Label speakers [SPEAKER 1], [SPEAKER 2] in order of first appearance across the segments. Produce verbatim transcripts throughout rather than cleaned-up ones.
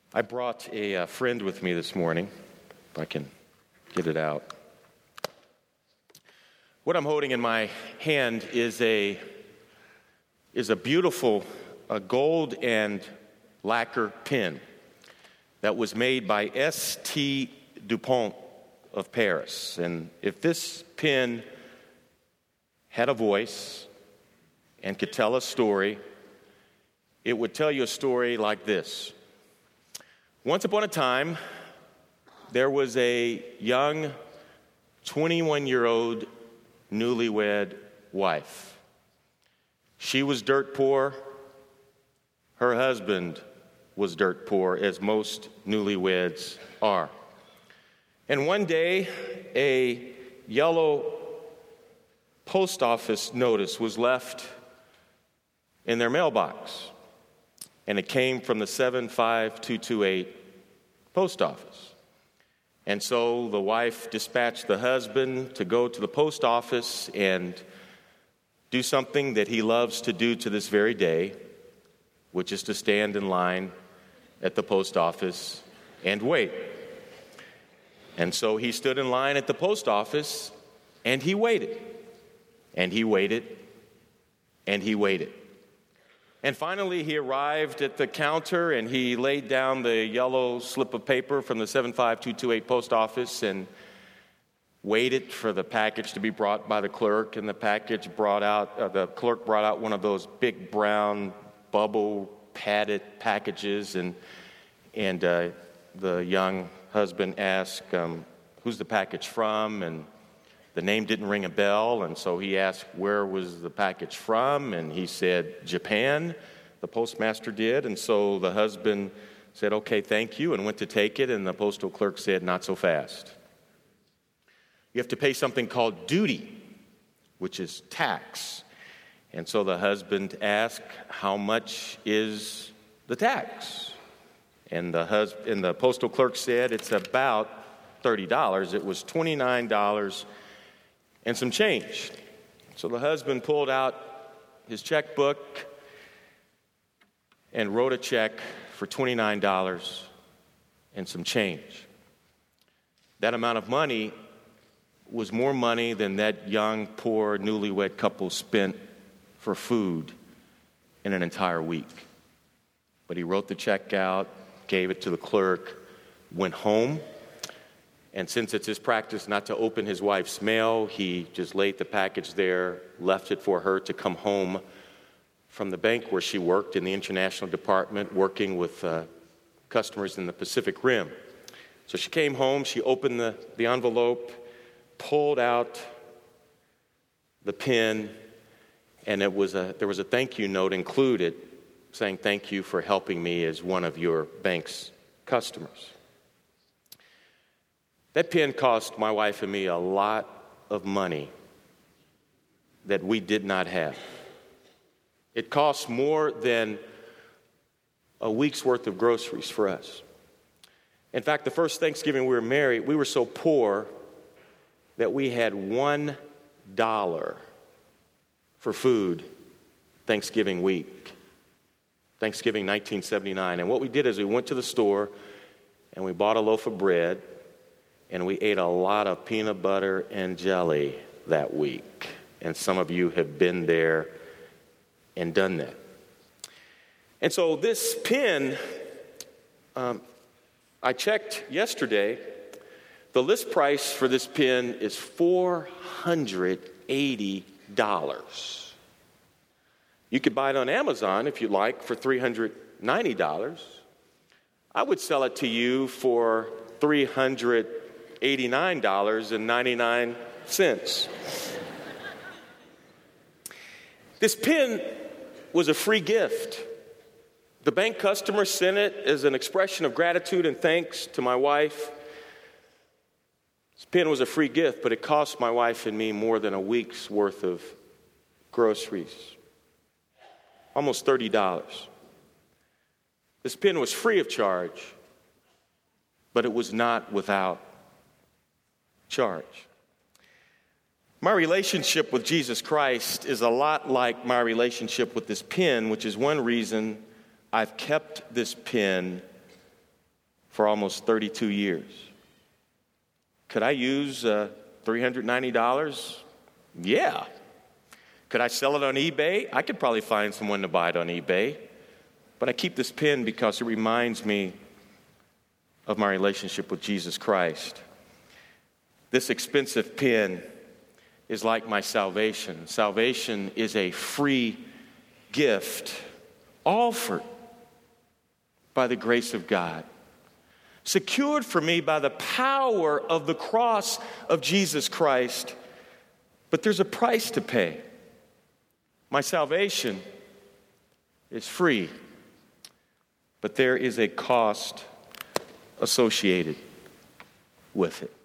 [SPEAKER 1] I brought a, a friend with me this morning, if I can get it out. What I'm holding in my hand is a is a beautiful a gold and lacquer pen that was made by S T Dupont of Paris. And if this pen had a voice and could tell a story, it would tell you a story like this. Once upon a time, there was a young twenty-one-year-old newlywed wife. She was dirt poor. Her husband was dirt poor, as most newlyweds are. And one day, a yellow post office notice was left in their mailbox, and it came from the seven five two two eight post office. And so the wife dispatched the husband to go to the post office and do something that he loves to do to this very day, which is to stand in line at the post office and wait. And so he stood in line at the post office, and he waited, and he waited, and he waited. And finally, he arrived at the counter, and he laid down the yellow slip of paper from the seven five two two eight post office and waited for the package to be brought by the clerk. And the package brought out, uh, the clerk brought out one of those big brown bubble padded packages, and and uh, the young husband asked, um, "Who's the package from?" And the name didn't ring a bell, and so he asked where was the package from, and he said, Japan. The postmaster did, and so the husband said, okay, thank you, and went to take it, and the postal clerk said, not so fast. You have to pay something called duty, which is tax. And so the husband asked, how much is the tax? And the hus- and the postal clerk said, it's about thirty dollars. It was twenty-nine dollars and some change. So the husband pulled out his checkbook and wrote a check for twenty-nine dollars and some change. That amount of money was more money than that young, poor, newlywed couple spent for food in an entire week. But he wrote the check out, gave it to the clerk, went home. And since it's his practice not to open his wife's mail, he just laid the package there, left it for her to come home from the bank where she worked in the international department, working with uh, customers in the Pacific Rim. So she came home, she opened the, the envelope, pulled out the pen, and it was a, there was a thank you note included saying, thank you for helping me as one of your bank's customers. That pen cost my wife and me a lot of money that we did not have. It cost more than a week's worth of groceries for us. In fact, the first Thanksgiving we were married, we were so poor that we had one dollar for food Thanksgiving week, Thanksgiving nineteen seventy-nine. And what we did is we went to the store and we bought a loaf of bread, and we ate a lot of peanut butter and jelly that week. And some of you have been there and done that. And so this pen, um, I checked yesterday, the list price for this pen is four hundred eighty dollars. You could buy it on Amazon if you like for three hundred ninety dollars. I would sell it to you for three hundred eighty-nine dollars and ninety-nine cents. This pen was a free gift. The bank customer sent it as an expression of gratitude and thanks to my wife. This pen was a free gift, but it cost my wife and me more than a week's worth of groceries. Almost thirty dollars. This pen was free of charge, but it was not without charge. My relationship with Jesus Christ is a lot like my relationship with this pen, which is one reason I've kept this pen for almost thirty-two years. Could I use uh, three hundred ninety dollars? Yeah. Could I sell it on eBay? I could probably find someone to buy it on eBay. But I keep this pen because it reminds me of my relationship with Jesus Christ. This expensive pen is like my salvation. Salvation is a free gift offered by the grace of God, secured for me by the power of the cross of Jesus Christ. But there's a price to pay. My salvation is free, but there is a cost associated with it.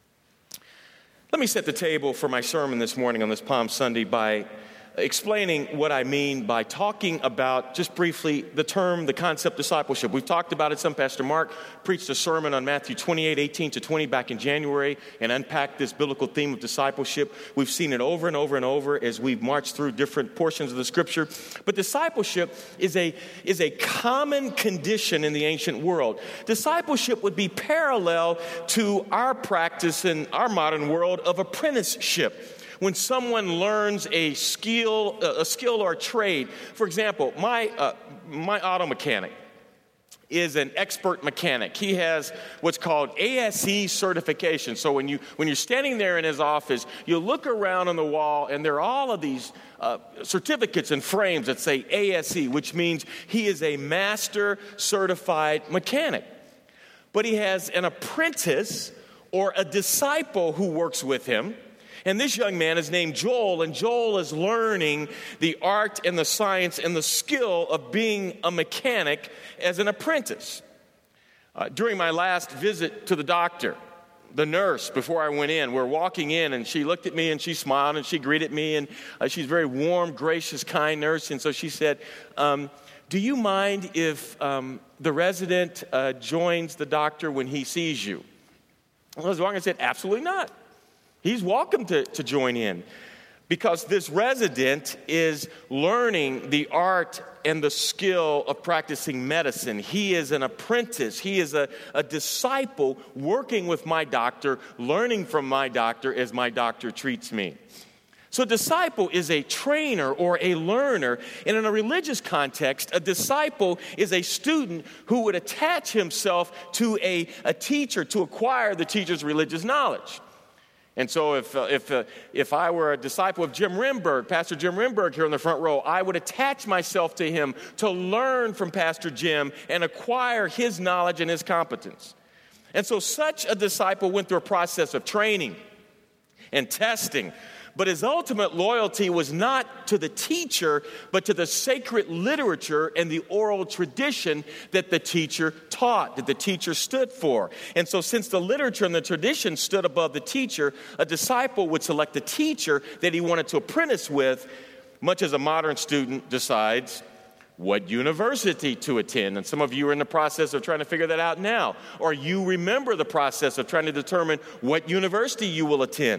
[SPEAKER 1] Let me set the table for my sermon this morning on this Palm Sunday by explaining what I mean by talking about, just briefly, the term, the concept discipleship. We've talked about it some. Pastor Mark preached a sermon on Matthew twenty-eight, eighteen to twenty back in January and unpacked this biblical theme of discipleship. We've seen it over and over and over as we've marched through different portions of the scripture. But discipleship is a, is a common condition in the ancient world. Discipleship would be parallel to our practice in our modern world of apprenticeship. When someone learns a skill, a skill or a trade. For example, my uh, my auto mechanic is an expert mechanic. He has what's called A S E certification. So when you when you're standing there in his office, you look around on the wall, and there are all of these uh, certificates and frames that say A S E, which means he is a master certified mechanic. But he has an apprentice or a disciple who works with him. And this young man is named Joel, and Joel is learning the art and the science and the skill of being a mechanic as an apprentice. Uh, during my last visit to the doctor, the nurse, before I went in, we're walking in, and she looked at me, and she smiled, and she greeted me, and uh, she's a very warm, gracious, kind nurse. And so she said, um, do you mind if um, the resident uh, joins the doctor when he sees you? Well, as long as I said, absolutely not. He's welcome to, to join in, because this resident is learning the art and the skill of practicing medicine. He is an apprentice. He is a, a disciple working with my doctor, learning from my doctor as my doctor treats me. So a disciple is a trainer or a learner. And in a religious context, a disciple is a student who would attach himself to a, a teacher to acquire the teacher's religious knowledge. And so if uh, if uh, if I were a disciple of Jim Rimberg, Pastor Jim Rimberg here in the front row, I would attach myself to him to learn from Pastor Jim and acquire his knowledge and his competence. And so such a disciple went through a process of training and testing. But his ultimate loyalty was not to the teacher, but to the sacred literature and the oral tradition that the teacher taught, that the teacher stood for. And so since the literature and the tradition stood above the teacher, a disciple would select the teacher that he wanted to apprentice with, much as a modern student decides what university to attend. And some of you are in the process of trying to figure that out now. Or you remember the process of trying to determine what university you will attend.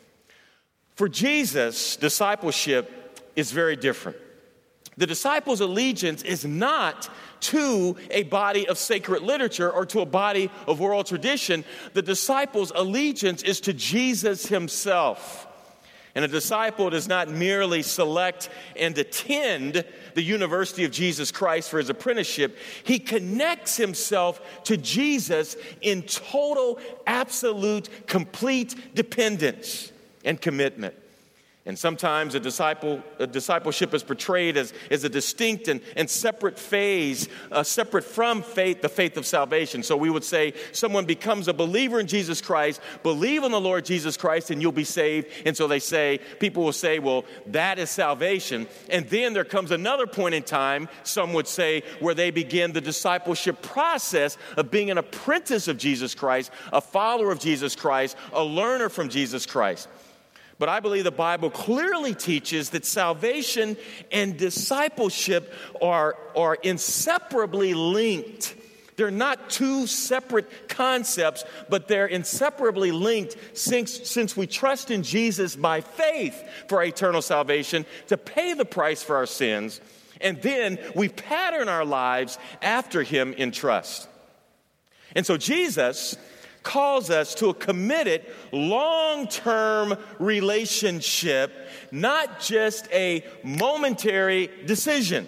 [SPEAKER 1] For Jesus, discipleship is very different. The disciples' allegiance is not to a body of sacred literature or to a body of oral tradition. The disciples' allegiance is to Jesus himself. And a disciple does not merely select and attend the University of Jesus Christ for his apprenticeship. He connects himself to Jesus in total, absolute, complete dependence and commitment. And sometimes a disciple, a discipleship is portrayed as, as a distinct and, and separate phase, uh, separate from faith, the faith of salvation. So we would say someone becomes a believer in Jesus Christ, believe in the Lord Jesus Christ, and you'll be saved. And so they say, people will say, well, that is salvation. And then there comes another point in time, some would say, where they begin the discipleship process of being an apprentice of Jesus Christ, a follower of Jesus Christ, a learner from Jesus Christ. But I believe the Bible clearly teaches that salvation and discipleship are, are inseparably linked. They're not two separate concepts, but they're inseparably linked since, since we trust in Jesus by faith for our eternal salvation, to pay the price for our sins, and then we pattern our lives after him in trust. And so Jesus calls us to a committed, long-term relationship, not just a momentary decision.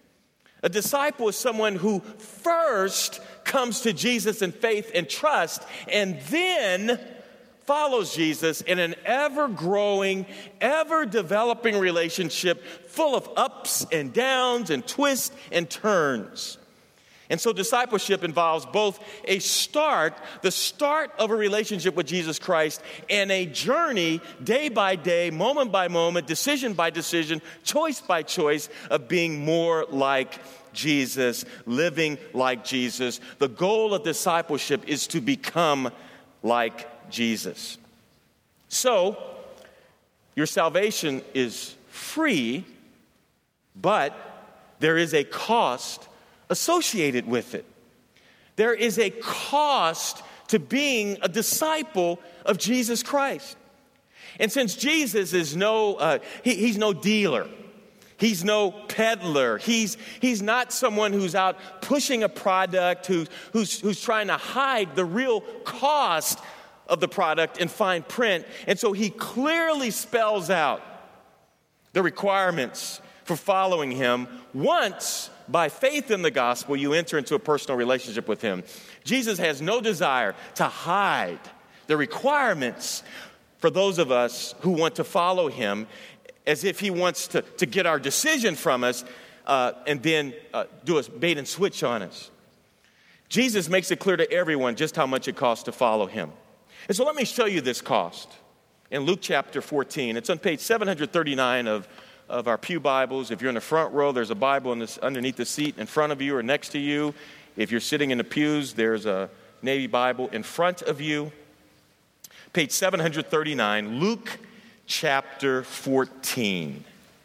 [SPEAKER 1] A disciple is someone who first comes to Jesus in faith and trust, and then follows Jesus in an ever-growing, ever-developing relationship full of ups and downs and twists and turns. And so discipleship involves both a start, the start of a relationship with Jesus Christ, and a journey day by day, moment by moment, decision by decision, choice by choice of being more like Jesus, living like Jesus. The goal of discipleship is to become like Jesus. So, your salvation is free, but there is a cost associated with it. There is a cost to being a disciple of Jesus Christ. And since Jesus is no, uh, he, he's no dealer, he's no peddler, he's, he's not someone who's out pushing a product, who, who's, who's trying to hide the real cost of the product in fine print. And so he clearly spells out the requirements for following him. Once, by faith in the gospel, you enter into a personal relationship with him. Jesus has no desire to hide the requirements for those of us who want to follow him, as if he wants to, to get our decision from us uh, and then uh, do a bait and switch on us. Jesus makes it clear to everyone just how much it costs to follow him. And so let me show you this cost in Luke chapter fourteen. It's on page seven thirty-nine of of our pew Bibles. If you're in the front row, there's a Bible in this, underneath the seat in front of you or next to you. If you're sitting in the pews, there's a Navy Bible in front of you. Page seven thirty-nine, Luke chapter fourteen.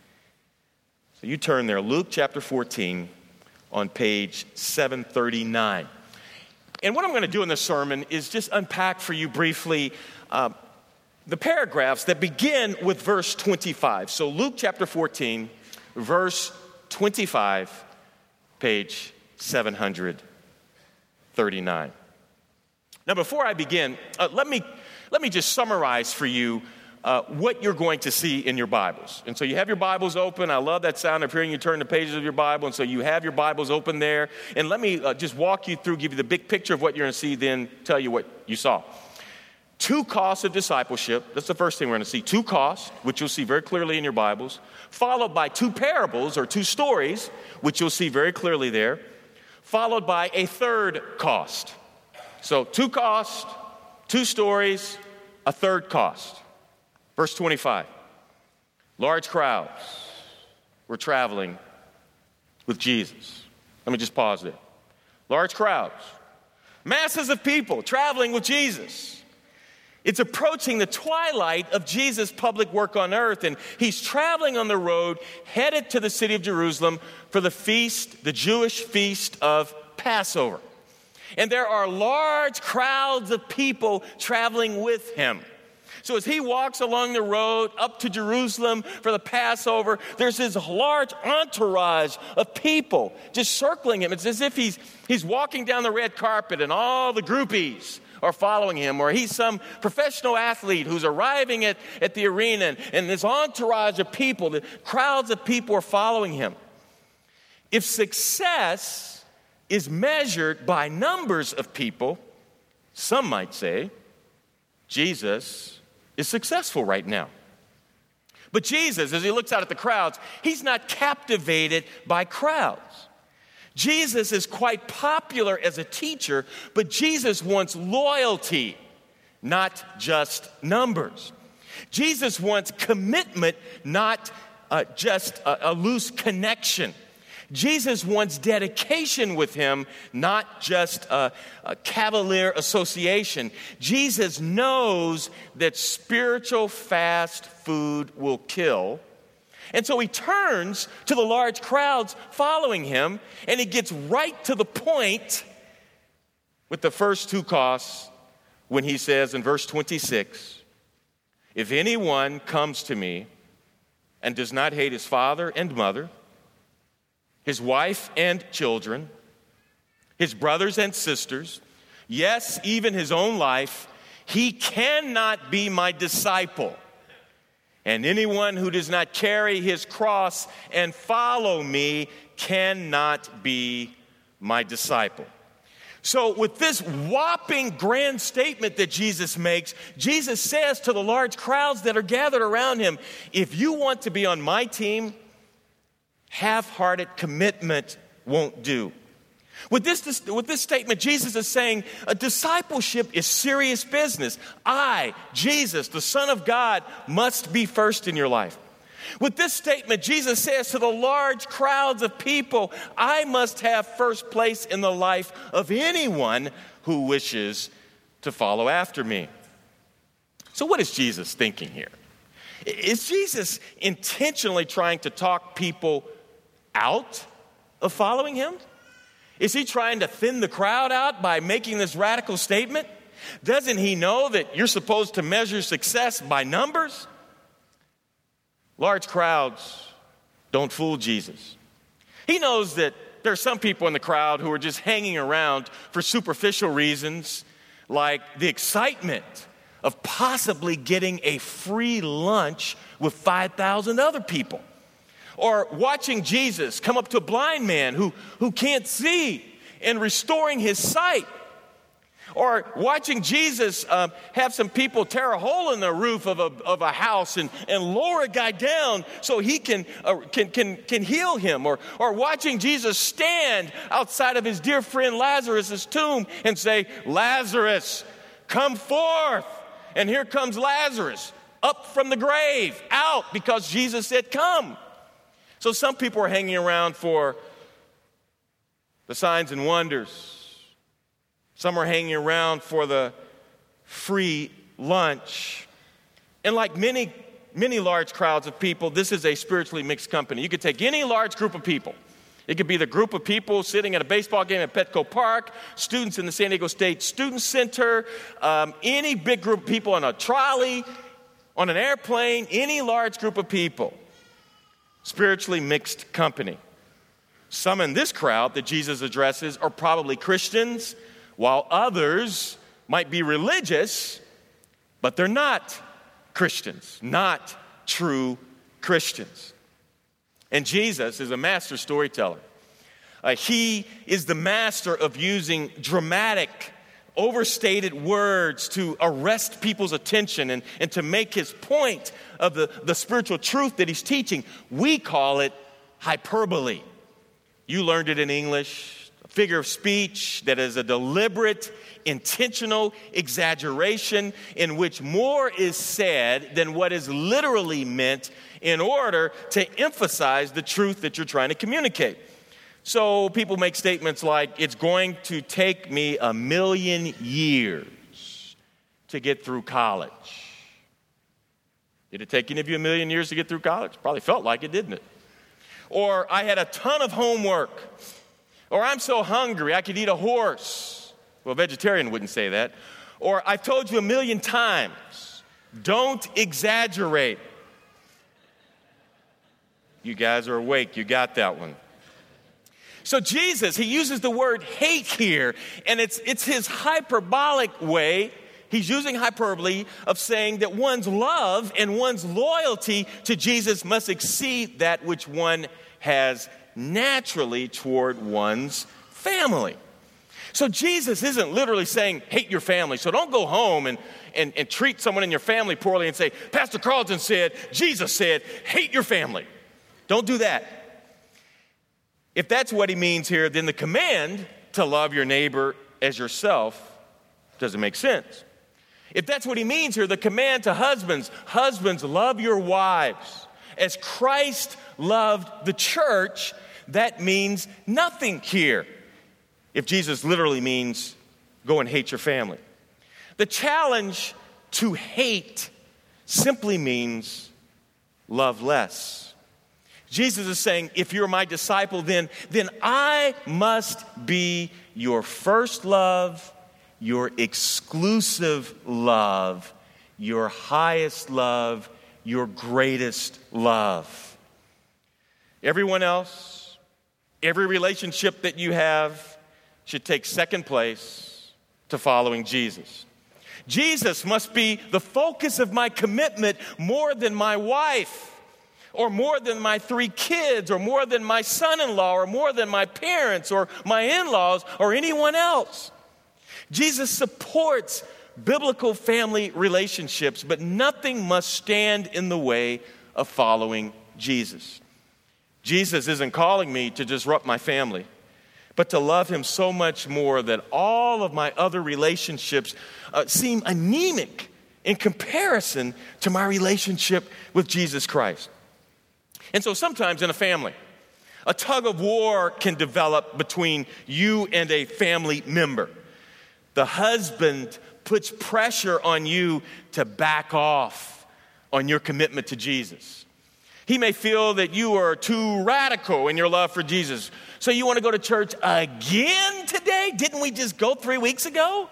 [SPEAKER 1] So you turn there, Luke chapter fourteen on page seven thirty-nine. And what I'm going to do in this sermon is just unpack for you briefly uh, the paragraphs that begin with verse twenty-five. So Luke chapter fourteen, verse twenty-five, page seven thirty-nine. Now, before I begin, uh, let me let me just summarize for you uh, what you're going to see in your Bibles. And so you have your Bibles open. I love that sound of hearing you turn the pages of your Bible. And so you have your Bibles open there. And let me uh, just walk you through, give you the big picture of what you're going to see, then tell you what you saw. Two costs of discipleship. That's the first thing we're going to see. Two costs, which you'll see very clearly in your Bibles, followed by two parables or two stories, which you'll see very clearly there, followed by a third cost. So two costs, two stories, a third cost. Verse twenty-five. Large crowds were traveling with Jesus. Let me just pause there. Large crowds. Masses of people traveling with Jesus. It's approaching the twilight of Jesus' public work on earth, and he's traveling on the road, headed to the city of Jerusalem for the feast, the Jewish feast of Passover. And there are large crowds of people traveling with him. So as he walks along the road up to Jerusalem for the Passover, there's this large entourage of people just circling him. It's as if he's, he's walking down the red carpet and all the groupies are following him, or he's some professional athlete who's arriving at, at the arena, and, and this entourage of people, the crowds of people are following him. If success is measured by numbers of people, some might say Jesus is successful right now. But Jesus, as he looks out at the crowds, he's not captivated by crowds. Jesus is quite popular as a teacher, but Jesus wants loyalty, not just numbers. Jesus wants commitment, not uh, just a, a loose connection. Jesus wants dedication with him, not just a, a cavalier association. Jesus knows that spiritual fast food will kill. And so he turns to the large crowds following him, and he gets right to the point with the first two costs when he says in verse twenty-six, "If anyone comes to me and does not hate his father and mother, his wife and children, his brothers and sisters, yes, even his own life, he cannot be my disciple. And anyone who does not carry his cross and follow me cannot be my disciple. So with this whopping grand statement that Jesus makes, Jesus says to the large crowds that are gathered around him, if you want to be on my team, half-hearted commitment won't do. With this, with this statement, Jesus is saying a discipleship is serious business. I, Jesus, the Son of God, must be first in your life. With this statement, Jesus says to the large crowds of people, I must have first place in the life of anyone who wishes to follow after me. So what is Jesus thinking here? Is Jesus intentionally trying to talk people out of following him? Is he trying to thin the crowd out by making this radical statement? Doesn't he know that you're supposed to measure success by numbers? Large crowds don't fool Jesus. He knows that there are some people in the crowd who are just hanging around for superficial reasons, like the excitement of possibly getting a free lunch with five thousand other people. Or watching Jesus come up to a blind man who, who can't see and restoring his sight. Or watching Jesus uh, have some people tear a hole in the roof of a, of a house and, and lower a guy down so he can, uh, can, can, can heal him. Or, or watching Jesus stand outside of his dear friend Lazarus' tomb and say, Lazarus, come forth. And here comes Lazarus up from the grave, out because Jesus said, come. So some people are hanging around for the signs and wonders. Some are hanging around for the free lunch. And like many, many large crowds of people, this is a spiritually mixed company. You could take any large group of people. It could be the group of people sitting at a baseball game at Petco Park, students in the San Diego State Student Center, um, any big group of people on a trolley, on an airplane, any large group of people. Spiritually mixed company. Some in this crowd that Jesus addresses are probably Christians, while others might be religious, but they're not Christians, not true Christians. And Jesus is a master storyteller. Uh, he is the master of using dramatic, overstated words to arrest people's attention and, and to make his point of the, the spiritual truth that he's teaching. We call it hyperbole. You learned it in English, a figure of speech that is a deliberate, intentional exaggeration in which more is said than what is literally meant in order to emphasize the truth that you're trying to communicate. So people make statements like, it's going to take me a million years to get through college. Did it take any of you a million years to get through college? Probably felt like it, didn't it? Or I had a ton of homework. Or I'm so hungry I could eat a horse. Well, a vegetarian wouldn't say that. Or I've told you a million times, don't exaggerate. You guys are awake. You got that one. So Jesus, he uses the word hate here, and it's it's his hyperbolic way. He's using hyperbole of saying that one's love and one's loyalty to Jesus must exceed that which one has naturally toward one's family. So Jesus isn't literally saying, hate your family. So don't go home and, and, and treat someone in your family poorly and say, Pastor Carlton said, Jesus said, hate your family. Don't do that. If that's what he means here, then the command to love your neighbor as yourself doesn't make sense. If that's what he means here, the command to husbands, husbands, love your wives as Christ loved the church, that means nothing here. If Jesus literally means go and hate your family. The challenge to hate simply means love less. Jesus is saying, if you're my disciple, then, then I must be your first love, your exclusive love, your highest love, your greatest love. Everyone else, every relationship that you have should take second place to following Jesus. Jesus must be the focus of my commitment more than my wife, or more than my three kids, or more than my son-in-law, or more than my parents, or my in-laws, or anyone else. Jesus supports biblical family relationships, but nothing must stand in the way of following Jesus. Jesus isn't calling me to disrupt my family, but to love him so much more that all of my other relationships uh, seem anemic in comparison to my relationship with Jesus Christ. And so sometimes in a family, a tug of war can develop between you and a family member. The husband puts pressure on you to back off on your commitment to Jesus. He may feel that you are too radical in your love for Jesus. So you want to go to church again today? Didn't we just go three weeks ago?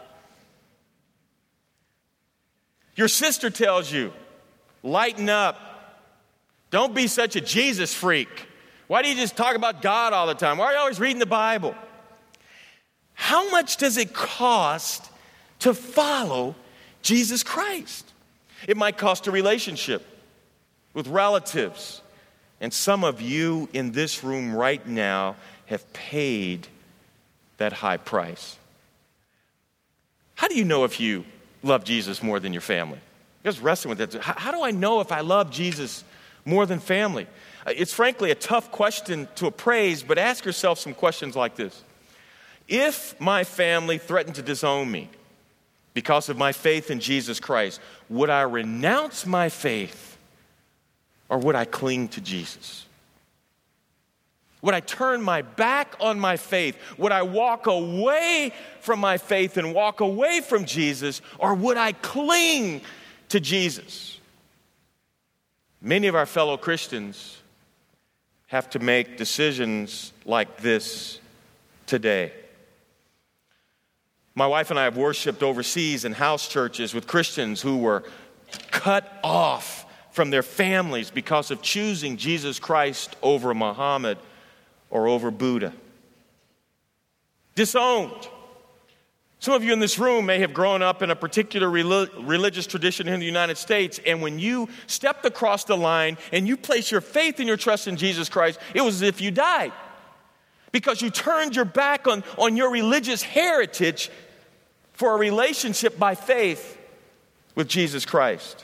[SPEAKER 1] Your sister tells you, lighten up. Don't be such a Jesus freak. Why do you just talk about God all the time? Why are you always reading the Bible? How much does it cost to follow Jesus Christ? It might cost a relationship with relatives. And some of you in this room right now have paid that high price. How do you know if you love Jesus more than your family? I was wrestling with that. How, how do I know if I love Jesus more than family? It's frankly a tough question to appraise, but ask yourself some questions like this. If my family threatened to disown me because of my faith in Jesus Christ, would I renounce my faith or would I cling to Jesus? Would I turn my back on my faith? Would I walk away from my faith and walk away from Jesus, or would I cling to Jesus? Many of our fellow Christians have to make decisions like this today. My wife and I have worshiped overseas in house churches with Christians who were cut off from their families because of choosing Jesus Christ over Muhammad or over Buddha. Disowned. Some of you in this room may have grown up in a particular relig- religious tradition in the United States, and when you stepped across the line and you placed your faith and your trust in Jesus Christ, it was as if you died because you turned your back on, on your religious heritage for a relationship by faith with Jesus Christ.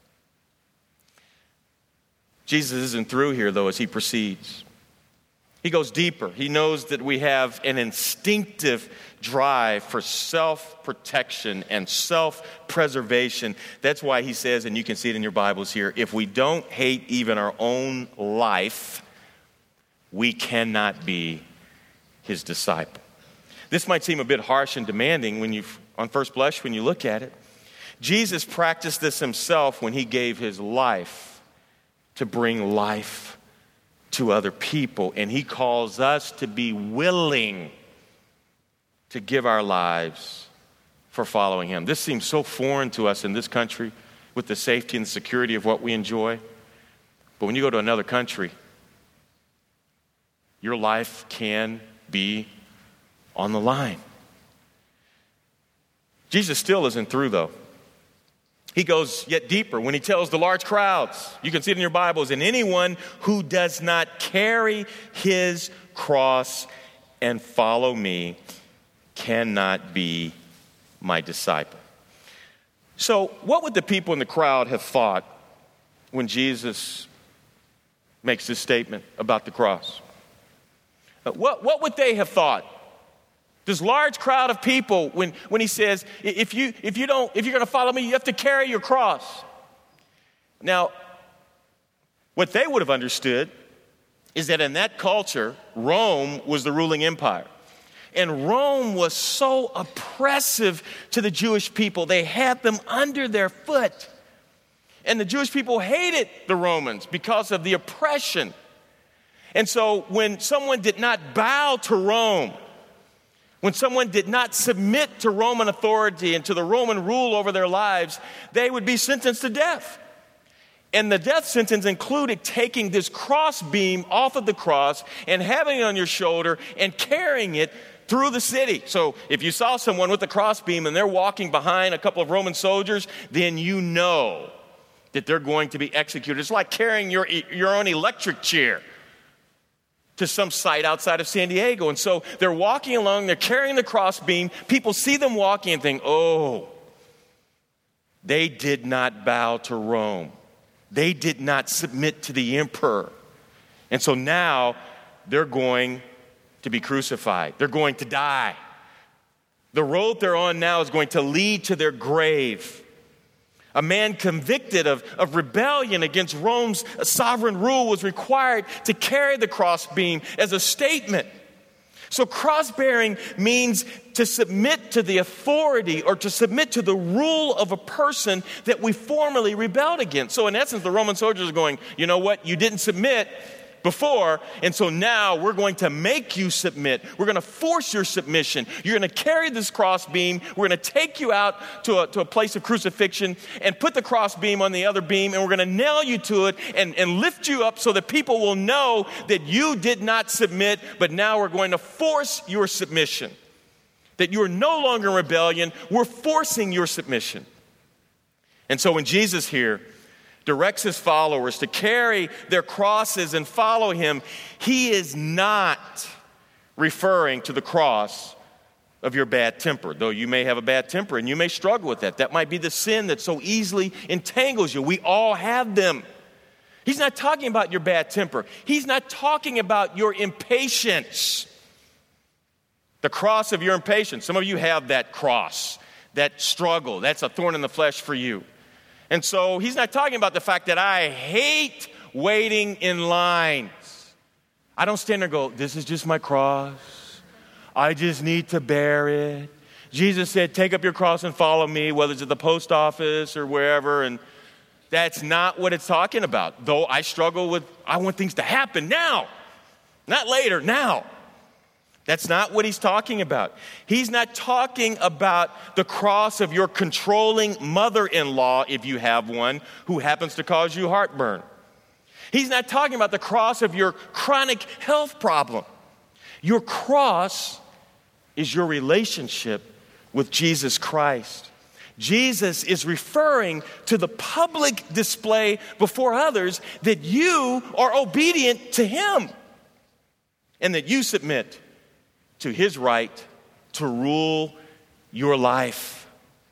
[SPEAKER 1] Jesus isn't through here, though, as he proceeds. He goes deeper. He knows that we have an instinctive drive for self-protection and self-preservation. That's why he says, and you can see it in your Bibles here, if we don't hate even our own life, we cannot be his disciple. This might seem a bit harsh and demanding when you, on first blush, when you look at it. Jesus practiced this himself when he gave his life to bring life to other people. And he calls us to be willing to give our lives for following him. This seems so foreign to us in this country with the safety and security of what we enjoy. But when you go to another country, your life can be on the line. Jesus still isn't through, though. He goes yet deeper when he tells the large crowds, you can see it in your Bibles, and anyone who does not carry his cross and follow me cannot be my disciple. So what would the people in the crowd have thought when Jesus makes this statement about the cross? What, what would they have thought? This large crowd of people, when, when he says, if you if you don't, if you're going to follow me, you have to carry your cross. Now, what they would have understood is that in that culture, Rome was the ruling empire. And Rome was so oppressive to the Jewish people. They had them under their foot. And the Jewish people hated the Romans because of the oppression. And so when someone did not bow to Rome, when someone did not submit to Roman authority and to the Roman rule over their lives, they would be sentenced to death. And the death sentence included taking this cross beam off of the cross and having it on your shoulder and carrying it through the city. So if you saw someone with a crossbeam and they're walking behind a couple of Roman soldiers, then you know that they're going to be executed. It's like carrying your, your own electric chair to some site outside of San Diego. And so they're walking along, they're carrying the crossbeam. People see them walking and think, oh, they did not bow to Rome. They did not submit to the emperor. And so now they're going to be crucified. They're going to die. The road they're on now is going to lead to their grave. A man convicted of, of rebellion against Rome's sovereign rule was required to carry the crossbeam as a statement. So cross-bearing means to submit to the authority or to submit to the rule of a person that we formerly rebelled against. So in essence, the Roman soldiers are going, you know what, you didn't submit before, and so now we're going to make you submit. We're going to force your submission. You're going to carry this crossbeam. We're going to take you out to a, to a place of crucifixion and put the crossbeam on the other beam, and we're going to nail you to it and, and lift you up so that people will know that you did not submit, but now we're going to force your submission. That you are no longer in rebellion. We're forcing your submission. And so when Jesus here directs his followers to carry their crosses and follow him, he is not referring to the cross of your bad temper, though you may have a bad temper and you may struggle with that. That might be the sin that so easily entangles you. We all have them. He's not talking about your bad temper. He's not talking about your impatience. The cross of your impatience. Some of you have that cross, that struggle. That's a thorn in the flesh for you. And so he's not talking about the fact that I hate waiting in lines. I don't stand there and go, this is just my cross. I just need to bear it. Jesus said, take up your cross and follow me, whether it's at the post office or wherever. And that's not what it's talking about. Though I struggle with, I want things to happen now, not later, now. That's not what he's talking about. He's not talking about the cross of your controlling mother-in-law, if you have one, who happens to cause you heartburn. He's not talking about the cross of your chronic health problem. Your cross is your relationship with Jesus Christ. Jesus is referring to the public display before others that you are obedient to him and that you submit to his right to rule your life.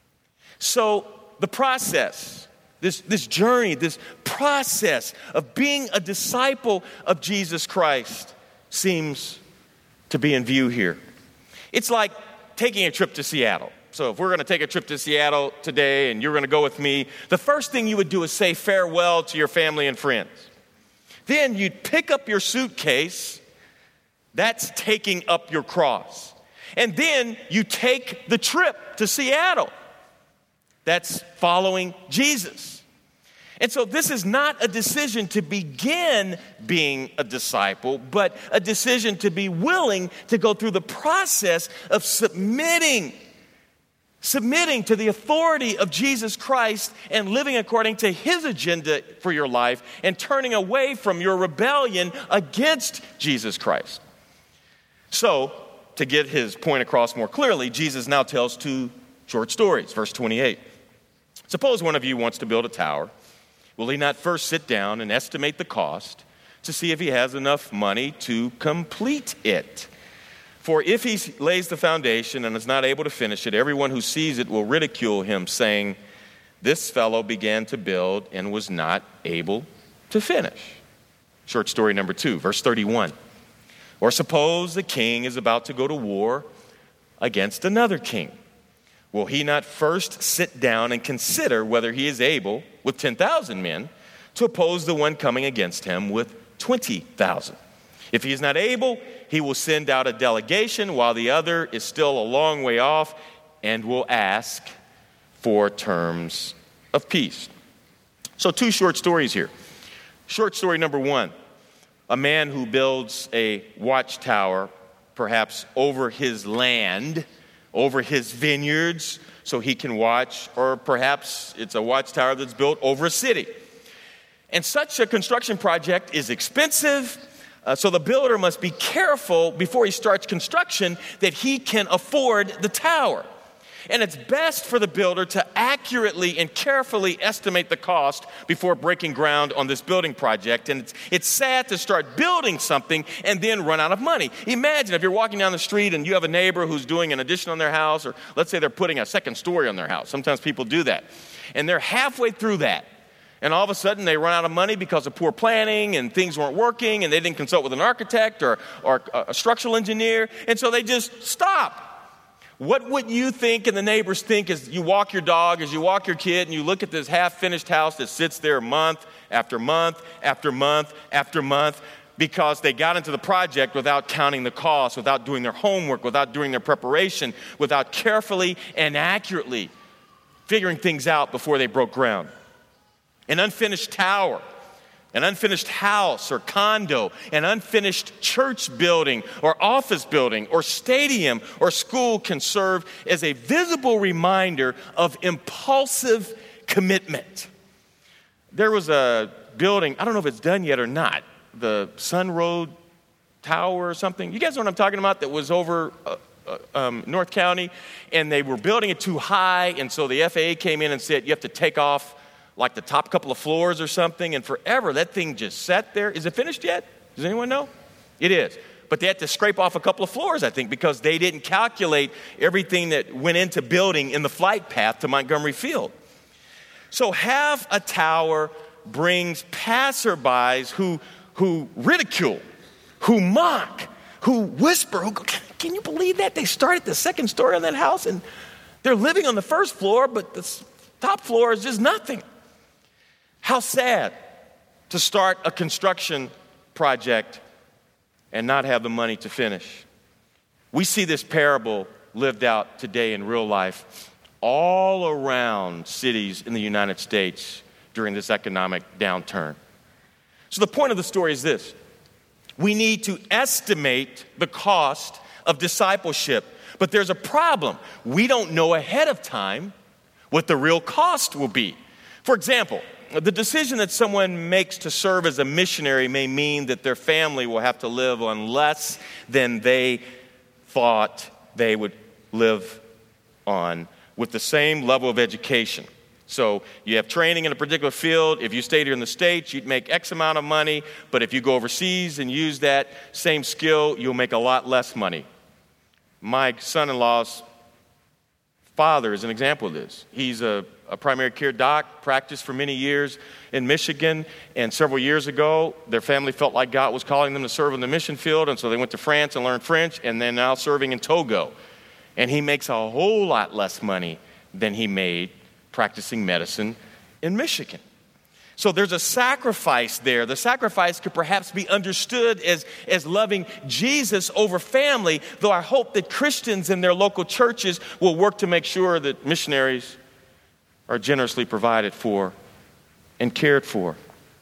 [SPEAKER 1] So the process, this, this journey, this process of being a disciple of Jesus Christ seems to be in view here. It's like taking a trip to Seattle. So if we're going to take a trip to Seattle today and you're going to go with me, the first thing you would do is say farewell to your family and friends. Then you'd pick up your suitcase. That's taking up your cross. And then you take the trip to Seattle. That's following Jesus. And so this is not a decision to begin being a disciple, but a decision to be willing to go through the process of submitting, submitting to the authority of Jesus Christ and living according to his agenda for your life and turning away from your rebellion against Jesus Christ. So, to get his point across more clearly, Jesus now tells two short stories. Verse twenty-eight. Suppose one of you wants to build a tower. Will he not first sit down and estimate the cost to see if he has enough money to complete it? For if he lays the foundation and is not able to finish it, everyone who sees it will ridicule him, saying, this fellow began to build and was not able to finish. Short story number two, verse thirty-one. Or suppose the king is about to go to war against another king. Will he not first sit down and consider whether he is able, with ten thousand men, to oppose the one coming against him with twenty thousand? If he is not able, he will send out a delegation while the other is still a long way off and will ask for terms of peace. So two short stories here. Short story number one. A man who builds a watchtower, perhaps over his land, over his vineyards, so he can watch, or perhaps it's a watchtower that's built over a city. And such a construction project is expensive, Uh, so the builder must be careful before he starts construction that he can afford the tower. And it's best for the builder to accurately and carefully estimate the cost before breaking ground on this building project. And it's, it's sad to start building something and then run out of money. Imagine if you're walking down the street and you have a neighbor who's doing an addition on their house, or let's say they're putting a second story on their house. Sometimes people do that. And they're halfway through that. And all of a sudden they run out of money because of poor planning and things weren't working and they didn't consult with an architect or, or a structural engineer. And so they just stop. What would you think and the neighbors think as you walk your dog, as you walk your kid, and you look at this half-finished house that sits there month after month after month after month because they got into the project without counting the cost, without doing their homework, without doing their preparation, without carefully and accurately figuring things out before they broke ground? An unfinished tower, an unfinished house or condo, an unfinished church building or office building or stadium or school can serve as a visible reminder of impulsive commitment. There was a building, I don't know if it's done yet or not, the Sun Road Tower or something. You guys know what I'm talking about? That was over uh, uh, um, North County, and they were building it too high, and so the F A A came in and said, you have to take off like the top couple of floors or something, and forever that thing just sat there. Is it finished yet? Does anyone know? It is. But they had to scrape off a couple of floors, I think, because they didn't calculate everything that went into building in the flight path to Montgomery Field. So have a tower brings passerbys who, who ridicule, who mock, who whisper, who go, can you believe that? They started the second story on that house, and they're living on the first floor, but the top floor is just nothing. How sad to start a construction project and not have the money to finish. We see this parable lived out today in real life all around cities in the United States during this economic downturn. So the point of the story is this: we need to estimate the cost of discipleship, but there's a problem. We don't know ahead of time what the real cost will be. For example, the decision that someone makes to serve as a missionary may mean that their family will have to live on less than they thought they would live on with the same level of education. So you have training in a particular field. If you stayed here in the States, you'd make X amount of money. But if you go overseas and use that same skill, you'll make a lot less money. My son-in-law's father is an example of this. He's a, a primary care doc, practiced for many years in Michigan, and several years ago, their family felt like God was calling them to serve in the mission field, and so they went to France and learned French, and they're now serving in Togo. And he makes a whole lot less money than he made practicing medicine in Michigan. So there's a sacrifice there. The sacrifice could perhaps be understood as, as loving Jesus over family, though I hope that Christians in their local churches will work to make sure that missionaries are generously provided for and cared for.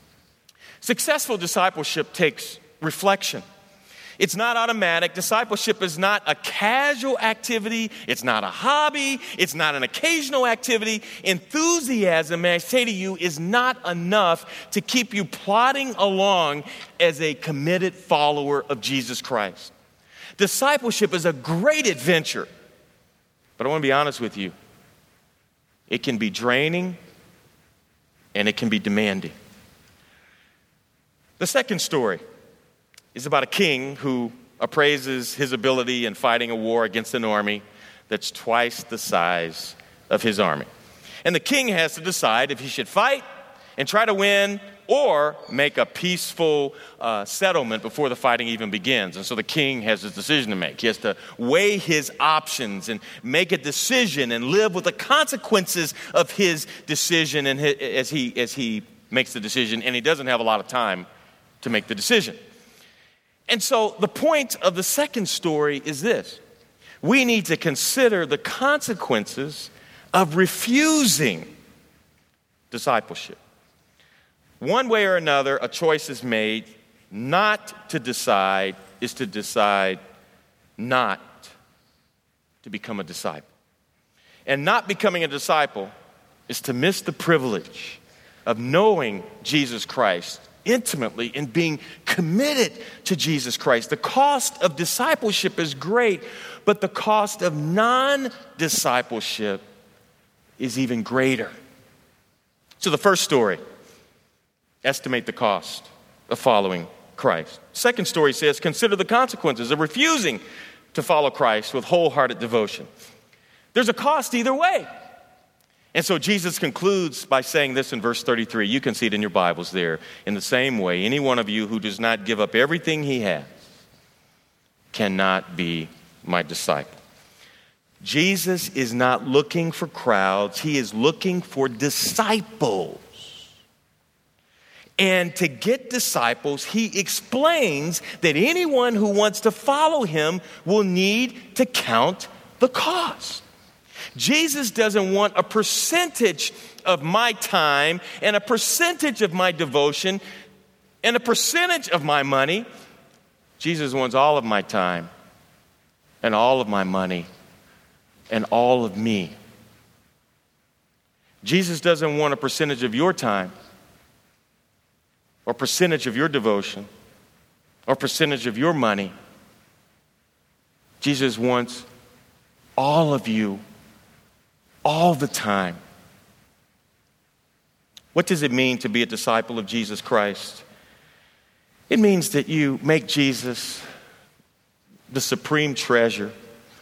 [SPEAKER 1] Successful discipleship takes reflection. It's not automatic. Discipleship is not a casual activity. It's not a hobby. It's not an occasional activity. Enthusiasm, may I say to you, is not enough to keep you plodding along as a committed follower of Jesus Christ. Discipleship is a great adventure. But I want to be honest with you. It can be draining and it can be demanding. The second story is about a king who appraises his ability in fighting a war against an army that's twice the size of his army. And the king has to decide if he should fight and try to win or make a peaceful uh, settlement before the fighting even begins. And so the king has his decision to make. He has to weigh his options and make a decision and live with the consequences of his decision and his, as he as he makes the decision, and he doesn't have a lot of time to make the decision. And so the point of the second story is this: we need to consider the consequences of refusing discipleship. One way or another, a choice is made. Not to decide is to decide not to become a disciple. And not becoming a disciple is to miss the privilege of knowing Jesus Christ intimately in being committed to Jesus Christ. The cost of discipleship is great, but the cost of non-discipleship is even greater. So the first story, estimate the cost of following Christ. Second story says, consider the consequences of refusing to follow Christ with wholehearted devotion. There's a cost either way. And so Jesus concludes by saying this in verse thirty-three. You can see it in your Bibles there. In the same way, any one of you who does not give up everything he has cannot be my disciple. Jesus is not looking for crowds. He is looking for disciples. And to get disciples, he explains that anyone who wants to follow him will need to count the cost. Jesus doesn't want a percentage of my time and a percentage of my devotion and a percentage of my money. Jesus wants all of my time and all of my money and all of me. Jesus doesn't want a percentage of your time or percentage of your devotion or percentage of your money. Jesus wants all of you, all the time. What does it mean to be a disciple of Jesus Christ? It means that you make Jesus the supreme treasure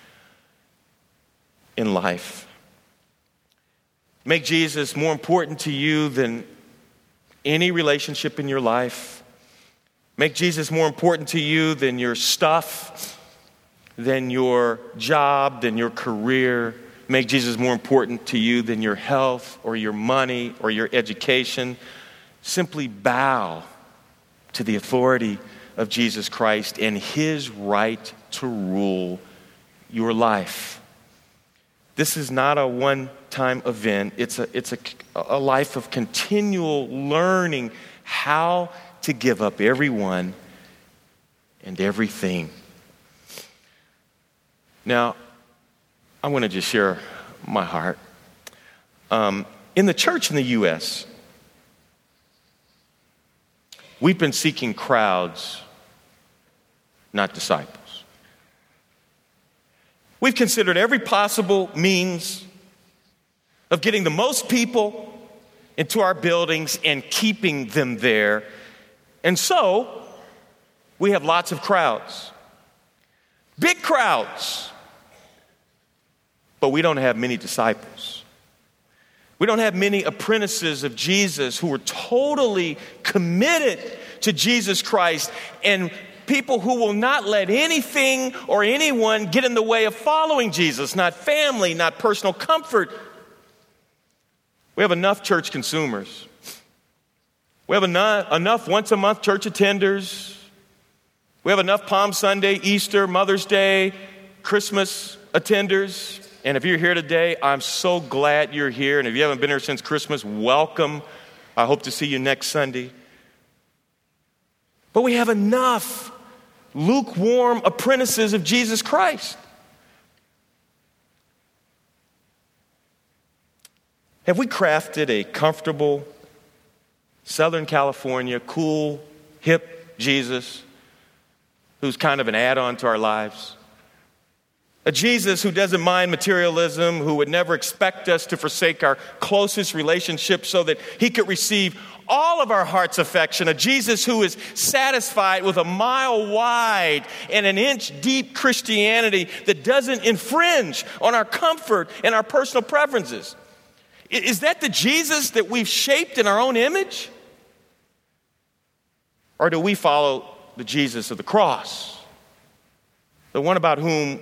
[SPEAKER 1] in life. Make Jesus more important to you than any relationship in your life. Make Jesus more important to you than your stuff, than your job, than your career. Make Jesus more important to you than your health or your money or your education. Simply bow to the authority of Jesus Christ and his right to rule your life. This is not a one-time event. It's a, it's a, a life of continual learning how to give up everyone and everything. Now, I want to just share my heart. Um, in the church in the U S, we've been seeking crowds, not disciples. We've considered every possible means of getting the most people into our buildings and keeping them there. And so, we have lots of crowds. Big crowds. But we don't have many disciples. We don't have many apprentices of Jesus who are totally committed to Jesus Christ, and people who will not let anything or anyone get in the way of following Jesus, not family, not personal comfort. We have enough church consumers. We have enough, enough once-a-month church attenders. We have enough Palm Sunday, Easter, Mother's Day, Christmas attenders. And if you're here today, I'm so glad you're here. And if you haven't been here since Christmas, welcome. I hope to see you next Sunday. But we have enough lukewarm apprentices of Jesus Christ. Have we crafted a comfortable Southern California, cool, hip Jesus who's kind of an add-on to our lives? A Jesus who doesn't mind materialism, who would never expect us to forsake our closest relationships so that he could receive all of our heart's affection. A Jesus who is satisfied with a mile wide and an inch deep Christianity that doesn't infringe on our comfort and our personal preferences. Is that the Jesus that we've shaped in our own image? Or do we follow the Jesus of the cross? The one about whom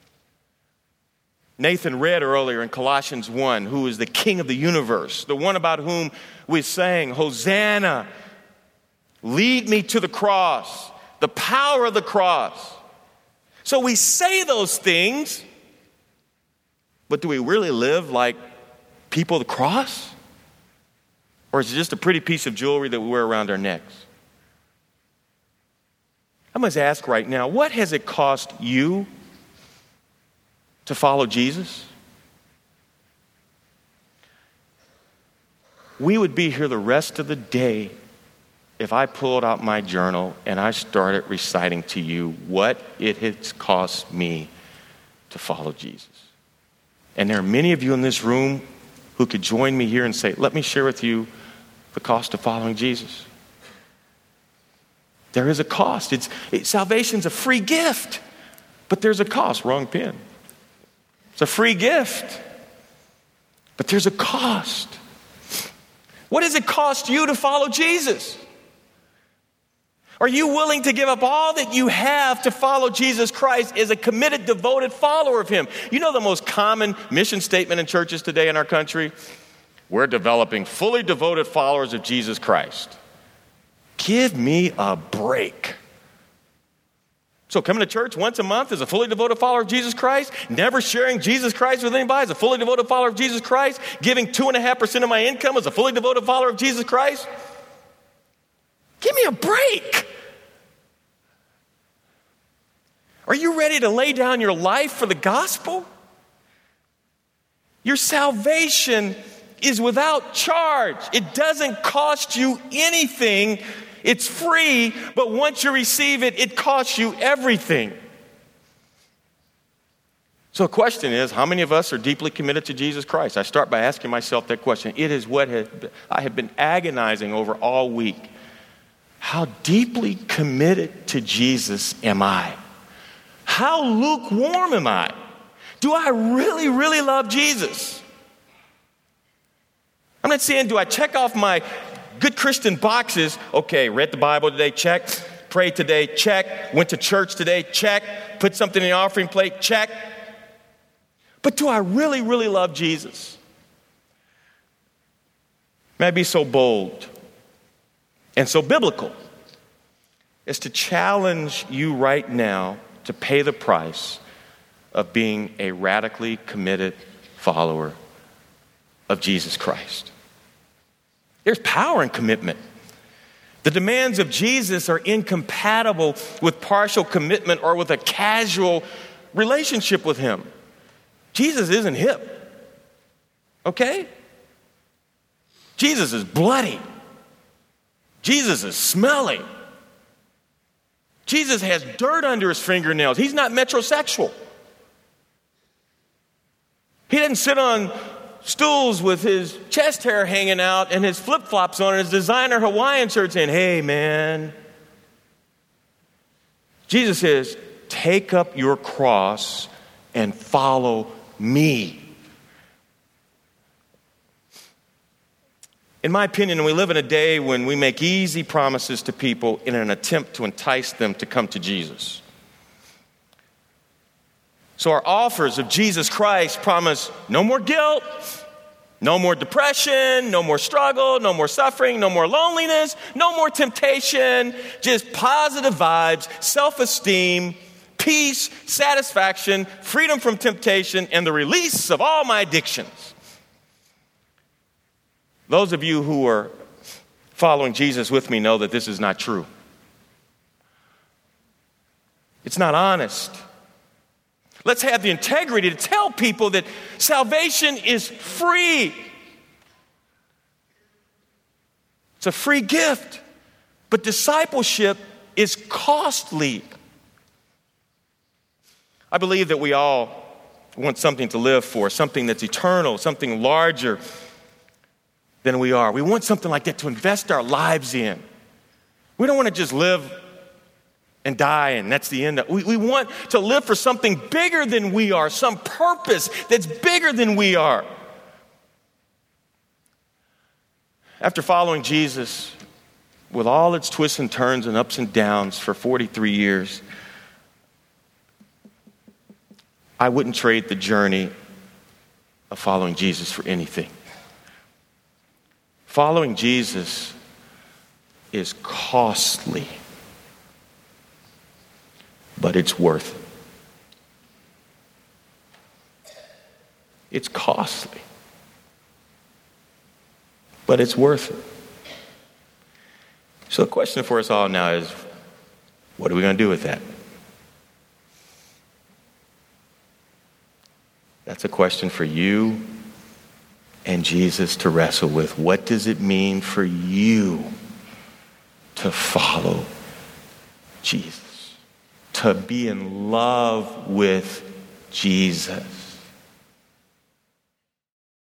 [SPEAKER 1] Nathan read earlier in Colossians one, who is the King of the universe, the one about whom we sang, Hosanna, lead me to the cross, the power of the cross. So we say those things, but do we really live like people of the cross? Or is it just a pretty piece of jewelry that we wear around our necks? I must ask right now, what has it cost you to follow Jesus? We would be here the rest of the day if I pulled out my journal and I started reciting to you what it has cost me to follow Jesus? And there are many of you in this room who could join me here and say, let me share with you the cost of following Jesus. There is a cost. It's, it, salvation's a free gift, but there's a cost. Wrong pen. It's a free gift, but there's a cost. What does it cost you to follow Jesus? Are you willing to give up all that you have to follow Jesus Christ as a committed, devoted follower of him? You know the most common mission statement in churches today in our country? We're developing fully devoted followers of Jesus Christ. Give me a break. So coming to church once a month as a fully devoted follower of Jesus Christ, never sharing Jesus Christ with anybody as a fully devoted follower of Jesus Christ, giving two and a half percent of my income as a fully devoted follower of Jesus Christ. Give me a break. Are you ready to lay down your life for the gospel? Your salvation is without charge. It doesn't cost you anything. It's free, but once you receive it, it costs you everything. So the question is, how many of us are deeply committed to Jesus Christ? I start by asking myself that question. It is what I have been agonizing over all week. How deeply committed to Jesus am I? How lukewarm am I? Do I really, really love Jesus? I'm not saying, do I check off my good Christian boxes? Okay, read the Bible today, check. Prayed today, check. Went to church today, check. Put something in the offering plate, check. But do I really, really love Jesus? May I be so bold and so biblical as to challenge you right now to pay the price of being a radically committed follower of Jesus Christ. There's power in commitment. The demands of Jesus are incompatible with partial commitment or with a casual relationship with him. Jesus isn't hip, okay? Jesus is bloody. Jesus is smelly. Jesus has dirt under his fingernails. He's not metrosexual. He didn't sit on stools with his chest hair hanging out and his flip-flops on and his designer Hawaiian shirt saying, hey, man. Jesus says, take up your cross and follow me. In my opinion, we live in a day when we make easy promises to people in an attempt to entice them to come to Jesus. So our offers of Jesus Christ promise no more guilt, no more depression, no more struggle, no more suffering, no more loneliness, no more temptation, just positive vibes, self-esteem, peace, satisfaction, freedom from temptation, and the release of all my addictions. Those of you who are following Jesus with me know that this is not true. It's not honest. Let's have the integrity to tell people that salvation is free. It's a free gift, but discipleship is costly. I believe that we all want something to live for, something that's eternal, something larger than we are. We want something like that to invest our lives in. We don't want to just live and die and that's the end of it. We, we want to live for something bigger than we are, some purpose that's bigger than we are. After following Jesus with all its twists and turns and ups and downs for forty-three years, I wouldn't trade the journey of following Jesus for anything. Following Jesus is costly, but it's worth it. It's costly, but it's worth it. So the question for us all now is, what are we going to do with that? That's a question for you and Jesus to wrestle with. What does it mean for you
[SPEAKER 2] to follow Jesus, to be in love with Jesus.